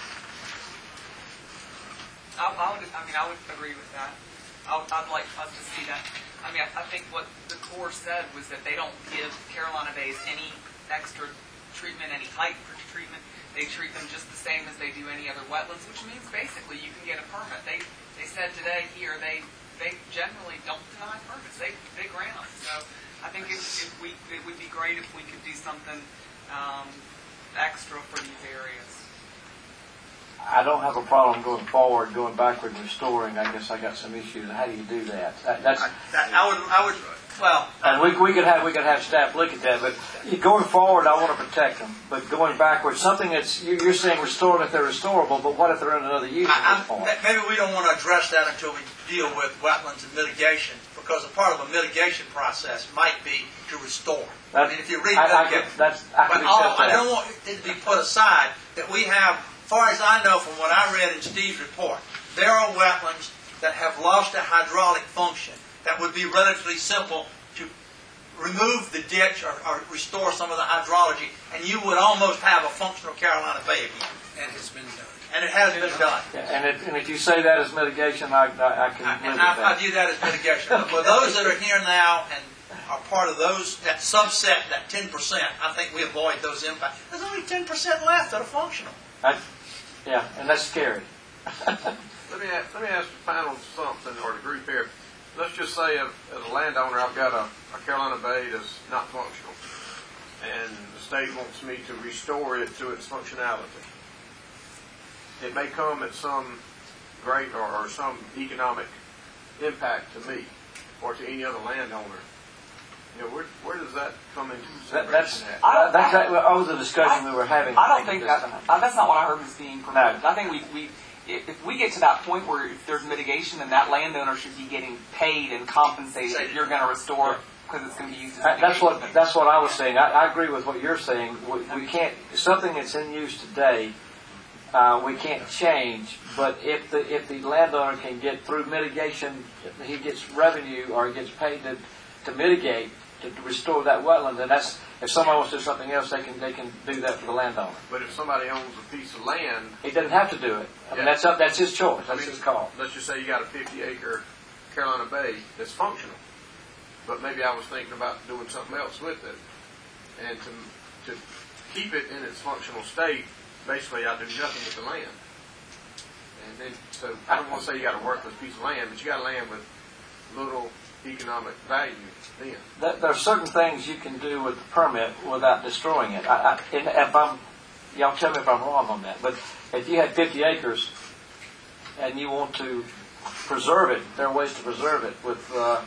I, I would, I mean, I would agree with that. I, I'd like us to see that. I mean, I, I think what the Corps said was that they don't give Carolina Bays any extra treatment, any height treatment. They treat them just the same as they do any other wetlands, which means basically you can get a permit. They they said today here they they generally don't deny permits. They they grant them. So I think if, if we it would be great if we could do something um, extra for these areas. I don't have a problem going forward, going backward, restoring. I guess I got some issues. How do you do that? that that's. I, that, I would, I would, well. And we we could have we could have staff look at that. But going forward, I want to protect them. But going backward, something that's you, you're saying restore them if they're restorable. But what if they're in another use at this point? Maybe we don't want to address that until we deal with wetlands and mitigation, because a part of a mitigation process might be to restore. That, I mean, if you read I, mitigation, I, that's, I but all, I don't want it to be put aside that we have. As far as I know from what I read in Steve's report, there are wetlands that have lost a hydraulic function that would be relatively simple to remove the ditch or, or restore some of the hydrology, and you would almost have a functional Carolina Bay again. And it's been done. And it has been done. Yeah, and, if, and if you say that as mitigation, I, I, I can live And with I, I that. view that as mitigation. But for those that are here now and are part of those, that subset, that ten percent, I think we avoid those impacts. There's only ten percent left that are functional. I, yeah, and that's scary. Let me ask, let me ask the panel something, or the group here. Let's just say, as a landowner, I've got a, a Carolina Bay that's not functional, and the state wants me to restore it to its functionality. It may come at some great or, or some economic impact to me or to any other landowner. You know, where, where does that come into That, that's consideration? I don't- that's that, that was the discussion we were having. I don't think this that, time. uh, that's not what I heard was being proposed. I think we, we, if if we get to that point where if there's mitigation, then that landowner should be getting paid and compensated if you're going to restore because it's going to be used as Uh, That's mitigation. what that's what I was saying. I, I agree with what you're saying. We, we can't something that's in use today. Uh, we can't change, but if the if the landowner can get through mitigation, he gets revenue or he gets paid to, to mitigate to, to restore that wetland. Then that's if somebody wants to do something else, they can they can do that for the landowner. But if somebody owns a piece of land, He doesn't have to do it. I mean, Yeah. that's up. That's his choice. That's I mean, his call. let's just say you got a fifty acre Carolina Bay that's functional, but maybe I was thinking about doing something else with it, and to to keep it in its functional state. Basically, I do nothing with the land. And then, so I don't want to say you got a worthless piece of land, but you got land with little economic value then. There there are certain things you can do with the permit without destroying it. I, I, and if I'm, y'all tell me if I'm wrong on that. But if you had fifty acres and you want to preserve it, there are ways to preserve it with. Uh,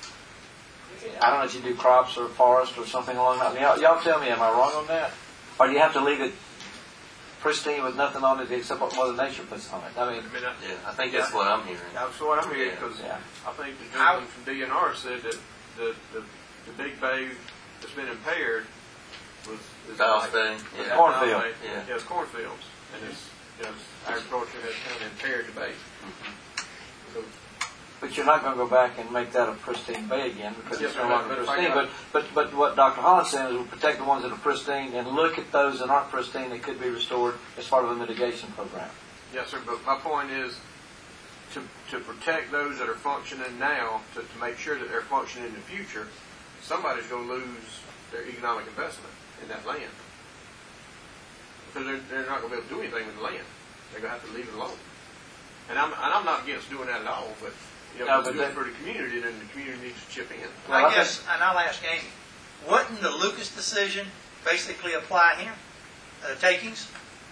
I don't know if you do crops or forest or something along that. Y'all, y'all tell me, am I wrong on that? Or do you have to leave it pristine with nothing on it except what Mother Nature puts on it? I mean, I mean, I, Yeah, I think that's what I'm hearing. that's what I'm hearing, Yeah. because Yeah. I think the gentleman from D N R said that the, the, the big bay that's been impaired was... is False like- Bay, was yeah. False Cornfield. Bay. Yeah. Yeah, it's cornfields, and it's, you know, it's- agriculture has kind of impaired the bay. So, but you're not going to go back and make that a pristine bay again because Yes, it's no sir, longer but if I pristine. got- But, but, but what Doctor Holland's saying is we'll protect the ones that are pristine and look at those that aren't pristine that could be restored as part of a mitigation program. yes, sir, but my point is to, to protect those that are functioning now, to, to make sure that they're functioning in the future, somebody's going to lose their economic investment in that land. Because they're, they're not going to be able to do anything with the land. They're going to have to leave it alone. And I'm, and I'm not against doing that at all, but, you know, No, if it's but good that- for the community, then the community needs to chip in. Well, I I guess, and I'll ask Amy, wouldn't the Lucas decision basically apply here? Uh, takings?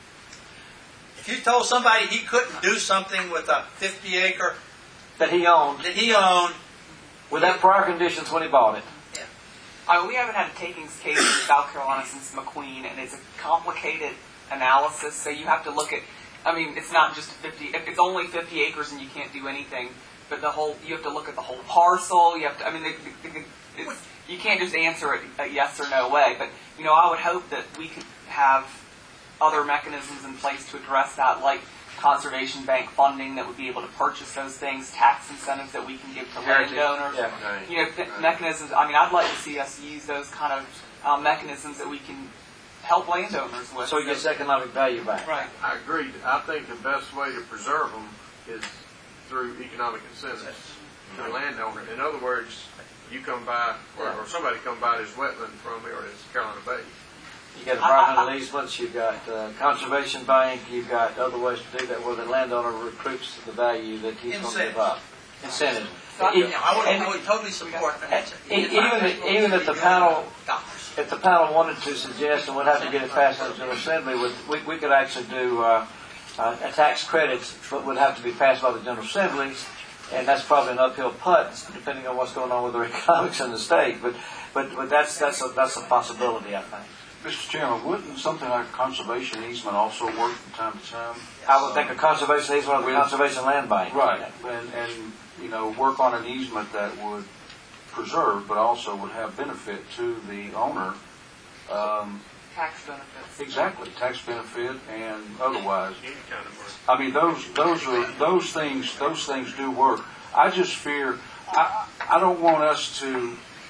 If you told somebody he couldn't do something with a fifty acre That he owned that he owned, without prior conditions when he bought it. I mean, we haven't had a takings case in South Carolina since McQueen, and it's a complicated analysis. So you have to look at. I mean, it's not just fifty. If it's only fifty acres and you can't do anything, but the whole you have to look at the whole parcel. You have to. I mean, the, the, the, it's, you can't just answer it a yes or no way. But you know, I would hope that we could have other mechanisms in place to address that, like conservation bank funding that would be able to purchase those things, tax incentives that we can give to Heritage, landowners. yeah. Right. You know, th- mechanisms. I mean, I'd like to see us use those kind of uh, mechanisms that we can help landowners with. So he gets economic value back. Right. I agree. I think the best way to preserve them is through economic incentives to the landowner. In other words, you come by, or, or somebody come by this wetland from me, or this Carolina Bay. You got environmental easements, you've got uh, conservation bank, you've got other ways to do that where the landowner recruits the value that he's going to give up. Incentive. I E- would, I and- would totally support that. e- Even, even if the panel, if the panel wanted to suggest, and we'd have to get it passed in the General Assembly, would- we, we could actually do uh, uh, tax credits, but would have to be passed by the General Assembly, and that's probably an uphill putt, depending on what's going on with the economics in the state. But, but, but that's that's a, that's a possibility, I think. Mister Chairman, wouldn't something like a conservation easement also work from time to time? I would think a conservation easement or the With- conservation land bank. Right, and, and, you know, work on an easement that would preserve, but also would have benefit to the owner. Um, Tax benefits. exactly, tax benefit and otherwise. Any kind of work. I mean, those, those are, those things, those things do work. I just fear, I, I don't want us to,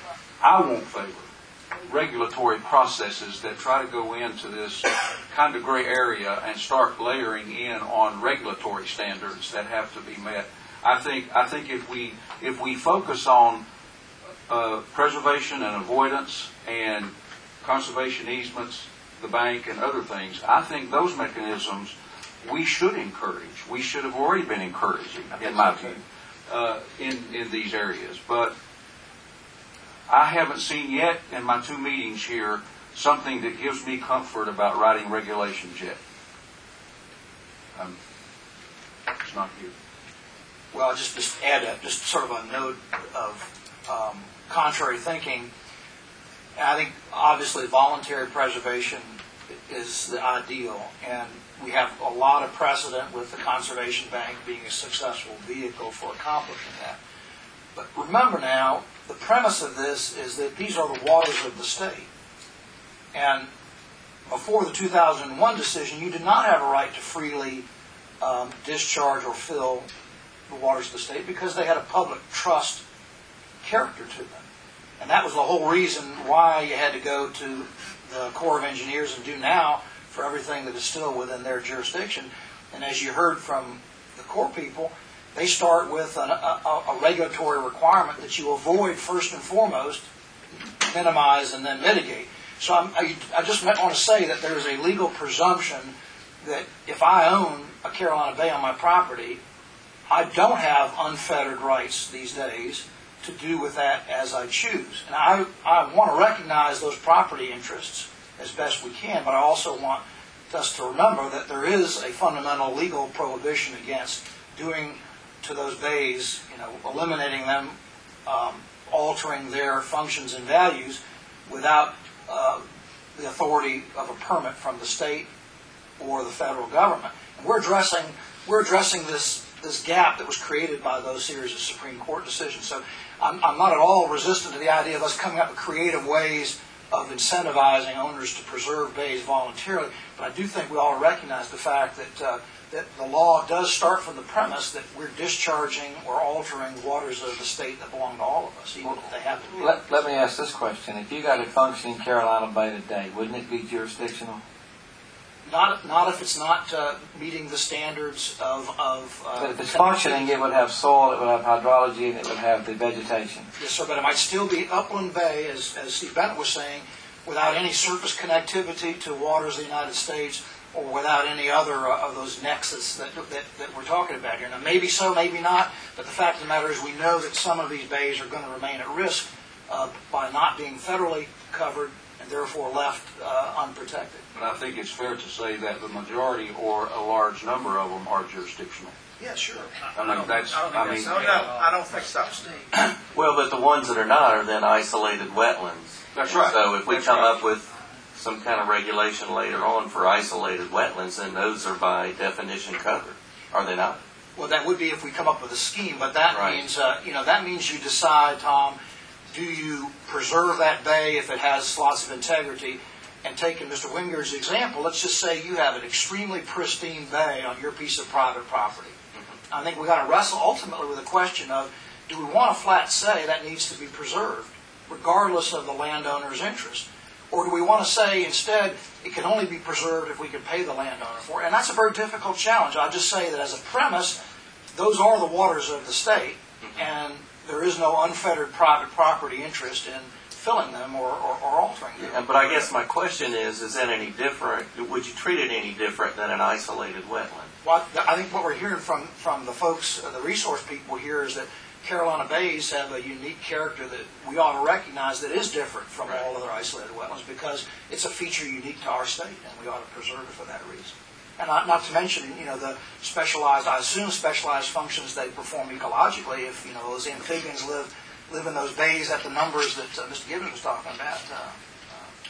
I won't favor regulatory processes that try to go into this kind of gray area and start layering in on regulatory standards that have to be met. I think I think if we if we focus on uh, preservation and avoidance and conservation easements, the bank and other things, I think those mechanisms we should encourage. We should have already been encouraging, in my view, uh, in in these areas. But I haven't seen yet in my two meetings here something that gives me comfort about writing regulations yet. Um, it's not here. Well, I'll just, just add a, just sort of a note of um, contrary thinking. I think obviously voluntary preservation is the ideal, and we have a lot of precedent with the Conservation Bank being a successful vehicle for accomplishing that. But remember now, the premise of this is that these are the waters of the state. And before the two thousand one decision, you did not have a right to freely um, discharge or fill the waters of the state because they had a public trust character to them. And that was the whole reason why you had to go to the Corps of Engineers and do now for everything that is still within their jurisdiction. And as you heard from the Corps people, they start with an, a, a regulatory requirement that you avoid first and foremost, minimize, and then mitigate. So I'm, I, I just want to say that there is a legal presumption that if I own a Carolina Bay on my property, I don't have unfettered rights these days to do with that as I choose. And I, I want to recognize those property interests as best we can, but I also want us to remember that there is a fundamental legal prohibition against doing to those bays, you know, eliminating them, um, altering their functions and values without uh, the authority of a permit from the state or the federal government. And we're addressing we're addressing this this gap that was created by those series of Supreme Court decisions. So I'm, I'm not at all resistant to the idea of us coming up with creative ways of incentivizing owners to preserve bays voluntarily, but I do think we all recognize the fact that uh, that the law does start from the premise that we're discharging or altering waters of the state that belong to all of us, even if they have to be. Let, let me ask this question. If you got a functioning Carolina Bay today, wouldn't it be jurisdictional? Not, not if it's not uh, meeting the standards of... of uh, but if it's functioning, it would have soil, it would have hydrology, and it would have the vegetation. Yes, sir, but it might still be upland bay, as, as Steve Bennett was saying, without any surface connectivity to waters of the United States, or without any other uh, of those nexus that, that, that we're talking about here. Now, maybe so, maybe not, but the fact of the matter is we know that some of these bays are going to remain at risk uh, by not being federally covered and therefore left uh, unprotected. But I think it's fair to say that the majority or a large number of them are jurisdictional. Yeah, sure. I mean, that's, I mean... No, no, I don't think so. Well, but the ones that are not are then isolated wetlands. That's right. So if we That's come right. up with some kind of regulation later on for isolated wetlands, then those are by definition covered, are they not? Well, that would be if we come up with a scheme, but that Right. means, uh, you know, that means you decide, Tom, do you preserve that bay if it has lots of integrity? And taking Mister Wingard's example, let's just say you have an extremely pristine bay on your piece of private property. Mm-hmm. I think we've got to wrestle ultimately with the question of, do we want a flat say that needs to be preserved, regardless of the landowner's interest? Or do we want to say instead it can only be preserved if we can pay the landowner for it? And that's a very difficult challenge. I'll just say that as a premise, those are the waters of the state, and there is no unfettered private property interest in filling them or, or, or altering them. Yeah, but I guess my question is, is that any different, would you treat it any different than an isolated wetland? Well, I think what we're hearing from, from the folks, uh, the resource people here, is that Carolina Bays have a unique character that we ought to recognize that is different from Right. all other isolated wetlands because it's a feature unique to our state, and we ought to preserve it for that reason. And not, not to mention, you know, the specialized, I assume specialized functions they perform ecologically if, you know, those amphibians live live in those bays at the numbers that uh, Mister Gibbons was talking about. Uh, uh,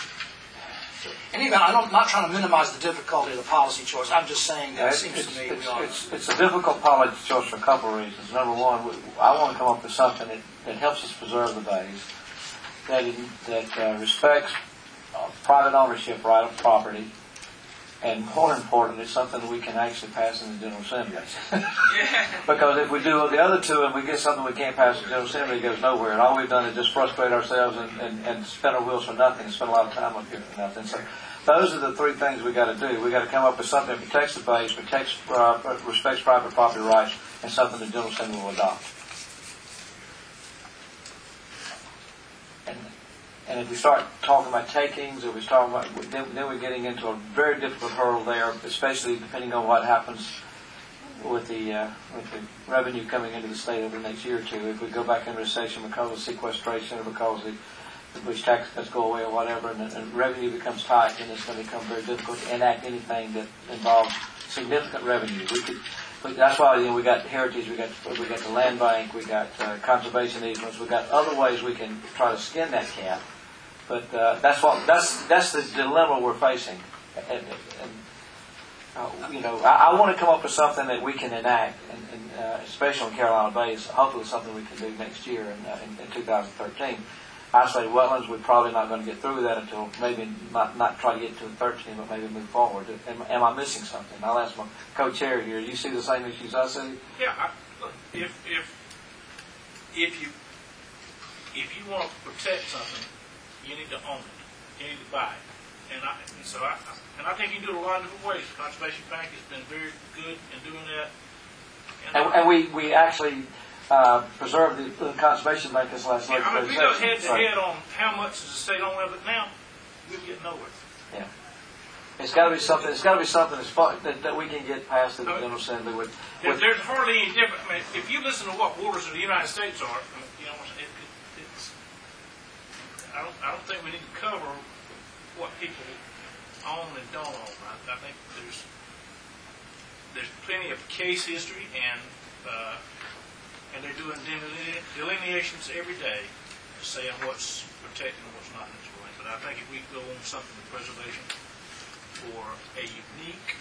so, in any event, I'm not trying to minimize the difficulty of the policy choice. I'm just saying that Yeah, it it's, seems it's, to me it's, we ought it's, it's a difficult policy choice for a couple of reasons. Number one, we, I want to come up with something that, that helps us preserve the bays, that, that uh, respects uh, private ownership right of property, And more important, it's something that we can actually pass in the General Assembly. Because if we do the other two and we get something we can't pass in the General Assembly, it goes nowhere. And all we've done is just frustrate ourselves and, and, and spin our wheels for nothing and spend a lot of time up here for nothing. So those are the three things we got to do. We got to come up with something that protects the base, protects, uh, respects private property rights, and something the General Assembly will adopt. And, and if we start talking about takings, or we start about, then, then we're getting into a very difficult hurdle there, especially depending on what happens with the uh, with the revenue coming into the state over the next year or two. If we go back into recession because of sequestration or because the which tax cuts go away or whatever, and, and revenue becomes tight, then it's going to become very difficult to enact anything that involves significant revenue. We could, but that's why you know, we got heritage, we got we got the land bank, we got uh, conservation easements, we got other ways we can try to skin that cat. But uh, that's what that's that's the dilemma we're facing, and, and uh, you know I, I want to come up with something that we can enact, and, and uh, especially on Carolina Bays, hopefully something we can do next year in, uh, in, in two thousand thirteen. Isolated wetlands, we're probably not going to get through that until maybe not, not try to get to thirteen, but maybe move forward. Am, am I missing something? I'll ask my co-chair here. Do you see the same issues I see? Yeah. I, look, if if if you if you want to protect something, you need to own it. You need to buy it. And I and so I and I think you can do it a lot of different ways. The Conservation Bank has been very good in doing that. And, and, and we we actually. Uh, preserve the, the conservation bank this last yeah, I mean, if we go head to so, head on how much is the state on of it now, we'll get nowhere. Yeah, it's got to be something. It's got to be something that's fun, that, that we can get past the General Assembly with. There, with there's hardly any difference. I mean, if you listen to what waters of the United States are, you know, it, it, it's. I don't. I don't think we need to cover what people own and don't own. I, I think there's there's plenty of case history and. Uh, And they're doing delineations every day, saying what's protected and what's not in this way. But I think if we go on something with preservation for a unique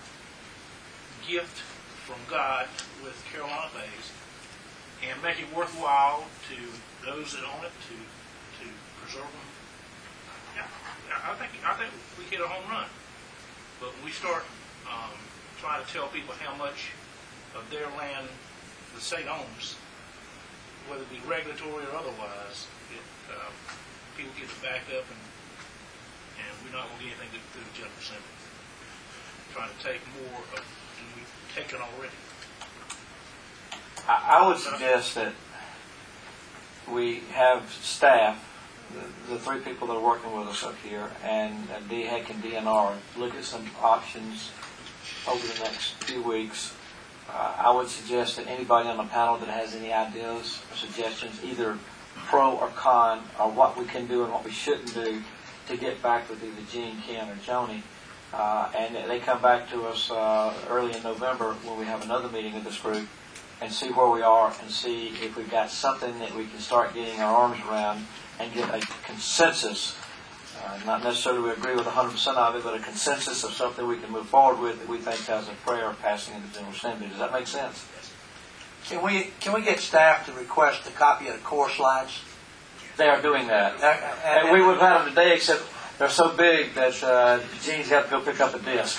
gift from God with Carolina Bays, and make it worthwhile to those that own it to to preserve them, yeah, I think I think we hit a home run. But when we start um, trying to tell people how much of their land the state owns, whether it be regulatory or otherwise, it, uh, people get it backed up, and and we're not going to get anything through the General Assembly. Trying to take more of than we've taken already. I, I would suggest that we have staff, the, the three people that are working with us up here, and uh, D H E C and D N R, look at some options over the next few weeks. Uh, I would suggest that anybody on the panel that has any ideas or suggestions, either pro or con, or what we can do and what we shouldn't do, to get back with either Gene, Ken, or Joni. Uh, and they come back to us uh, early in November when we have another meeting of this group and see where we are and see if we've got something that we can start getting our arms around and get a consensus. Uh, not necessarily we agree with one hundred percent of it, but a consensus of something we can move forward with that we think has a prayer of passing in the General Assembly. Does that make sense? Can we can we get staff to request a copy of the core slides? They are doing that. And, and we would have had them today, except they're so big that uh, Gene's got to go pick up a disc.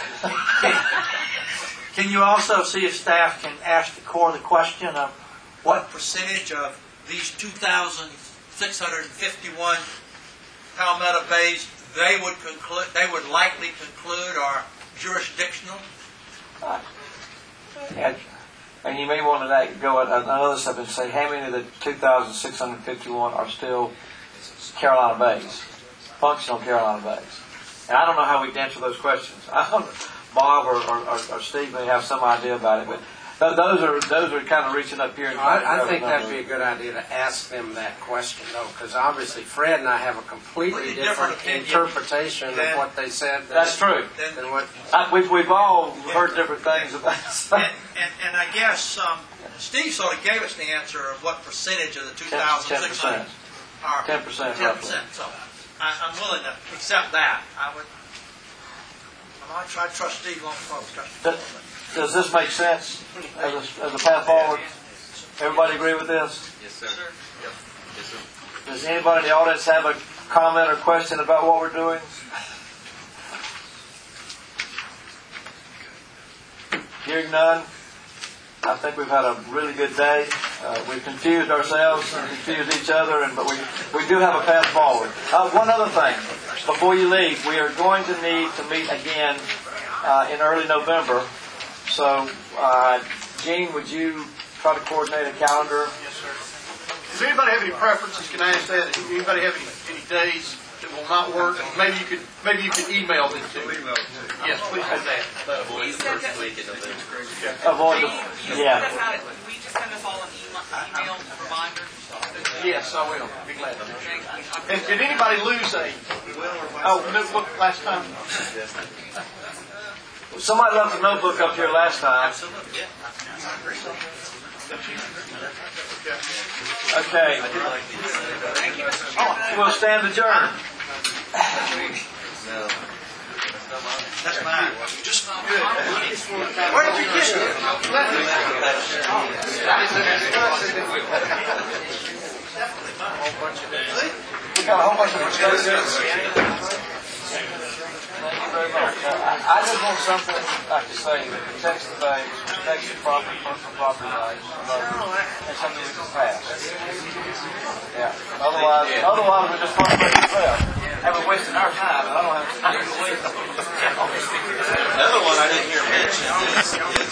Can you also see if staff can ask the core the question of what percentage of these two thousand six hundred fifty-one Palmetto Bays they would conclude, they would likely conclude are jurisdictional? Uh, and, and you may want to go at another step and say how many of the two thousand six hundred fifty-one are still Carolina Bays, functional Carolina Bays. And I don't know how we'd answer those questions. I don't, Bob or, or, or Steve may have some idea about it, but th- those are those are kind of reaching up here. And I, I think that'd be a good idea to ask them that question, though, because obviously Fred and I have a completely different, different interpretation than, of what they said. Than, that's true. Than, than what, I, we've we've all heard different things about it. And, and, and I guess um, Steve sort of gave us the answer of what percentage of the two thousand six hundred are ten percent. Ten percent. So I, I'm willing to accept that. I would. I try to trust Steve long before discussion. Does this make sense as a, as a path forward? Everybody agree with this? Yes, sir. Yep. Yes, sir. Does anybody in the audience have a comment or question about what we're doing? Hearing none, I think we've had a really good day. Uh, we've confused ourselves and confused each other, and but we we do have a path forward. Uh, one other thing, before you leave, we are going to need to meet again uh, in early November. So, uh, Gene, would you try to coordinate a calendar? Yes, sir. Does anybody have any preferences? Can I ask that? Does anybody have any, any days that will not work? Maybe you could maybe you could email them to me. Yes, please do that. Avoid the first week in November. Avoid the, yeah. Will you just send us all an email reminder? Yes, I will. Be glad to. And did anybody lose a? Oh, notebook last time. Somebody left a notebook up here last time. Okay. We'll stand adjourned. That's mine. Just Good. Where did you get it? We got a whole bunch of discussions. Thank you very much. Uh, I just want something like to say that protects the base, protects the property, personal property rights, and something we can pass. Yeah. Otherwise, otherwise we're just frustrating ourselves. And we're wasting our time, and I don't have to. Another one I didn't hear mentioned is, is